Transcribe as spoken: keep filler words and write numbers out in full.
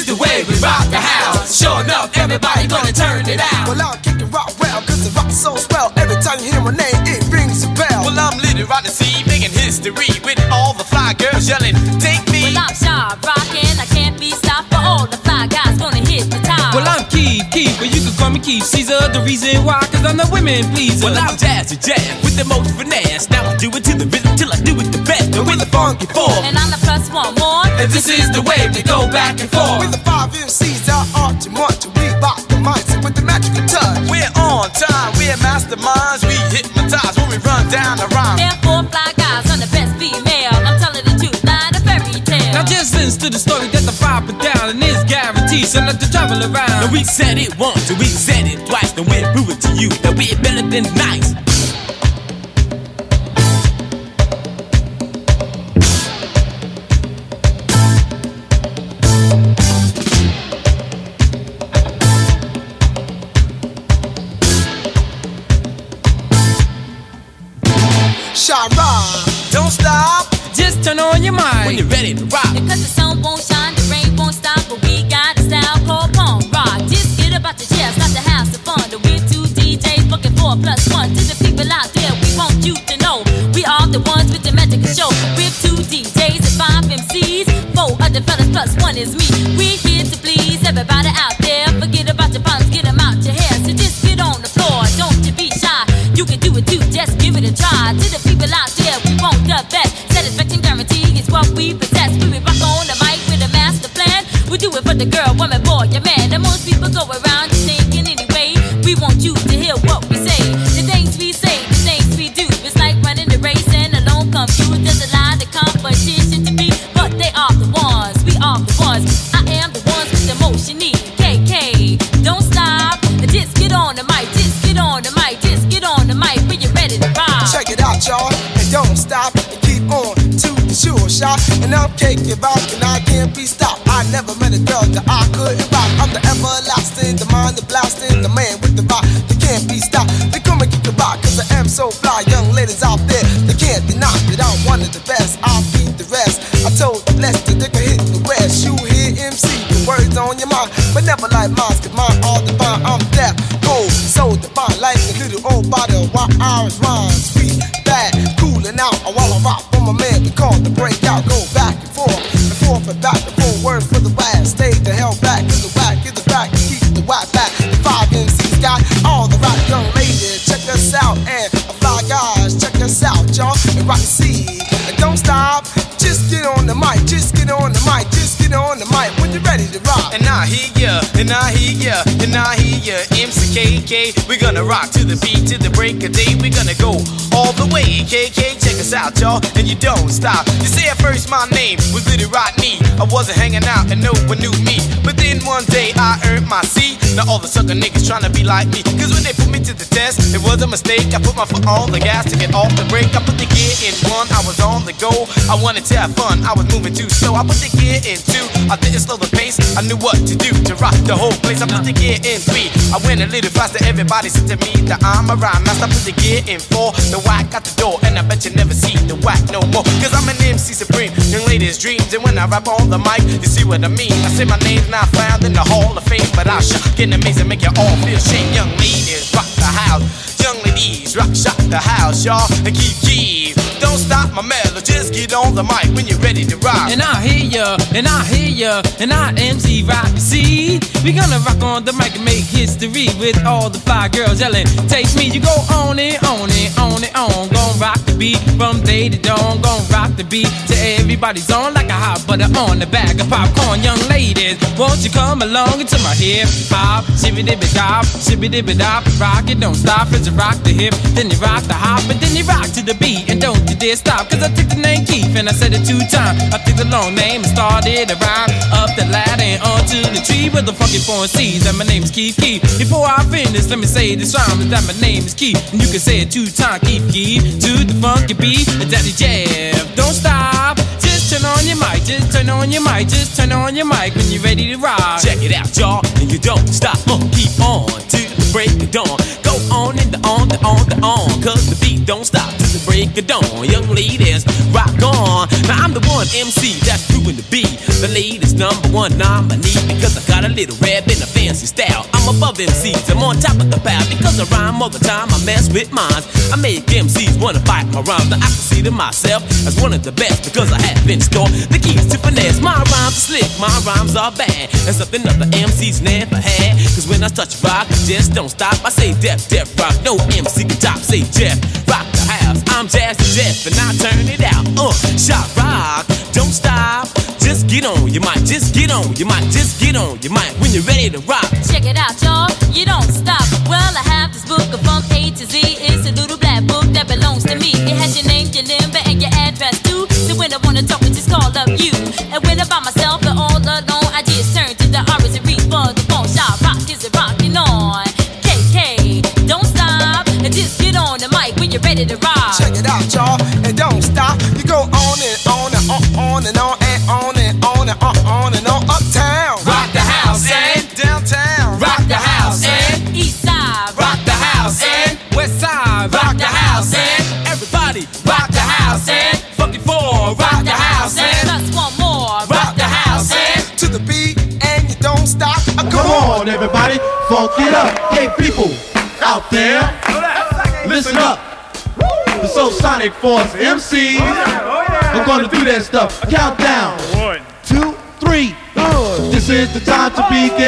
the way we rock the house. Sure enough, everybody gonna turn it out. Well, I'm kicking rock well, cause the rock's so swell. Every time you hear my name, it rings a bell. Well, I'm Little Rodney C, making history with all the fly girls yelling, take me. Well, I'm sharp rockin', I can't be stopped. For all the fly guys gonna hit the top. Well, I'm Keith, Keith, but you can call me Keith Caesar. The reason why, cause I'm the women pleaser. Well, I'm Jazzy Jazz with the most finesse. Now I do it to the rhythm till I do it the best. And with the funky four, and I'm the plus one more. And this is the wave that go back and forth. With the five M Cs, our art too much. We rock the mindset with the magical touch. we're on time, we're masterminds. We hypnotize when we run down the rhyme. Therefore, fly guys, I'm the best female. I'm telling the truth, not a fairy tale. Now just listen to the story that the five put down, and it's guaranteed, so not to travel around. And we said it once, and we said it twice, then we'll prove it to you that we're better than nice. Don't stop, just turn on your mind when you're ready to rock. Because the sun won't shine, the rain won't stop, but we got a style called punk rock. Just get about your chair, start to have some fun. The we're two D Js fucking four plus one. To the people out there, we want you to know we are the ones with the magical show. We're two D Js and five M Cs, four other fellas plus one is me. We're here to please everybody out there. Forget about your problems, get them out your hair. So just get on the floor, don't you be shy. You can do it too, just give it a try. To the people out there, we want the best. Satisfaction guarantee is what we possess. We will rock on the mic with a master plan. We do it for the girl, woman, boy, your man. And most people go around just thinking anyway. We want you to hear what we say. The things we say, the things we do. It's like running the race and alone comes you. There's a lot of competition to be, but they are the ones. We are the ones. I am the ones with the most you need. K K, don't stop. Just get on the mic. Just get on the mic. Just get on the mic when you're ready to rock. Check it out, y'all, and don't stop and keep on to the sure shot. And I'm kicking rock and I can't be stopped. I never met a girl that I couldn't rock. I'm the everlasting, the mind, the blasting, the man with the rock that can't be stopped. They come and kick the rock cause I am so fly. Young ladies out there, they can't deny that I'm one of the best. I'll beat the rest. I told the blessed that they can hit the west. You hear M C, the words on your mind, but never like mine, cause mine all divine. I'm deaf, cold, so divine, like a little old bottle. While ours rhyme, sweet, bad, cooling out. While I rock for my man, we call the breakout. Go back and forth, and forth and back, and forth. Words for the whack, stay the hell back, cause the whack is the back, and keep the whack back. The five M Cs got all the right young ladies. Check us out, and fly guys, check us out, y'all, and rock the seed. And don't stop, just get on the mic, just get on the mic, just get on the mic when you're ready to rock. And I hear ya, and I hear ya, and I hear ya, M C K K. We're gonna rock to the beat, to the break of day. We're gonna go all the way, K K. Check us out, y'all, and you don't stop. You say at first my name was Little Rodney. I wasn't hanging out and no one knew me. But then one day I earned my C. Now all the sucker niggas tryna be like me. Cause when they put me to the test, it was a mistake. I put my foot on the gas to get off the brake. I put the gear in one, I was on the go. I wanted to have fun, I was moving too slow. I put the gear in two, I didn't slow the pace. I knew what to do to rock the whole place. I put the gear in three, I went a little faster. Everybody said to me that I'm a rhyme master. I put the gear in four, the whack out the door. And I bet you never see the whack no more. Cause I'm an M C supreme, young ladies' dreams. And when I rap on the mic, you see what I mean. I say my name's not found in the Hall of Fame, but I shock and amazing, make you all feel shame. Young ladies, rock the house. Young ladies, rock, shock the house, y'all. And keep, keep, don't stop my melody. Just get on the mic when you're ready to rock. And I hear ya, and I hear ya, and I M C rock. You see, we gonna rock on the mic and make history with all the fly girls yelling, take me. You go on and on and on and on. Gon' rock the beat from day to dawn. Gon' rock the beat till everybody's on like a hot butter on the bag of popcorn. Young ladies, won't you come along into my hip hop? Shibby dibby dop, shibby dibby dop. Rock it, don't stop. First you rock the hip, then you rock the hop, and then you rock to the beat. And don't you dare stop, cause I took the name Keith and I said it two times. I took the long name and started around up the ladder and onto the tree with the funky foreign C's. And my name is Keith Keith. Before I finish, let me say this rhyme is that my name is Keith, and you can say it two times. Keith Keith to the funky beat, and Daddy Jeff. Don't stop, just turn on your mic, just turn on your mic, just turn on your mic when you're ready to rock. Check it out, y'all, and you don't stop. Uh, keep on to the break of dawn. Go on and the on, the on, the on, cause the beat don't stop till the break of dawn. Young ladies, rock on. Now I'm the one M C that's proving to be the latest number one nominee, because I got a little rap and a fancy style. I'm above M Cs, I'm on top of the pile, because I rhyme all the time, I mess with minds. I make M Cs wanna bite my rhymes. Now I consider myself as one of the best, because I have in store the keys to finesse. My rhymes are slick, my rhymes are bad, and something other M Cs never had. Cause when I touch rock, I just don't stop. I say Def, Def rock, no M C can top. Say Jeff, rock the house. I'm Jazzy Jeff, and I turn it out. Uh, shot rock, don't stop. Just get on, you might just get on, you might just get on, you might when you're ready to rock. Check it out, y'all, you don't stop. Well, I have this book from A to Z. It's a little black book that belongs to me. It has your name, your number, and your address too. So when I wanna talk, I just call up you. And when I'm by myself and all alone, I just turn to the R's and read for the phone. Shot rock, is it rocking on? K K, don't stop, and just get on the mic when you're ready to rock. Check it out, y'all, and don't stop. You go on and on and on, on and on and on and on and on, on and on. Uptown, Rock the house and downtown, rock the house and East side, rock the house and West side, rock the house and everybody, rock the house and funky four, rock the house and plus one more. rock the house and to the beat, and you don't stop. Uh, come, Come on, everybody, funk it up. Hey, people out there, listen up. The Soul Sonic Force M Cs are gonna do that stuff. Countdown. One, two, three. This is the time to begin.